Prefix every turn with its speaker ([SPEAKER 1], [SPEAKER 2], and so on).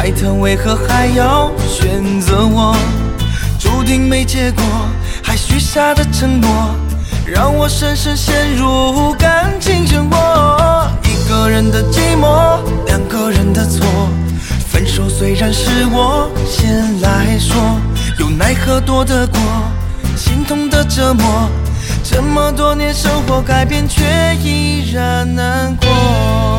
[SPEAKER 1] 爱他为何还要选择我？注定没结果，还许下的承诺，让我深深陷入感情漩涡。一个人的寂寞，两个人的错，分手虽然是我先来说，又奈何躲得过心痛的折磨。这么多年生活改变，却依然难过。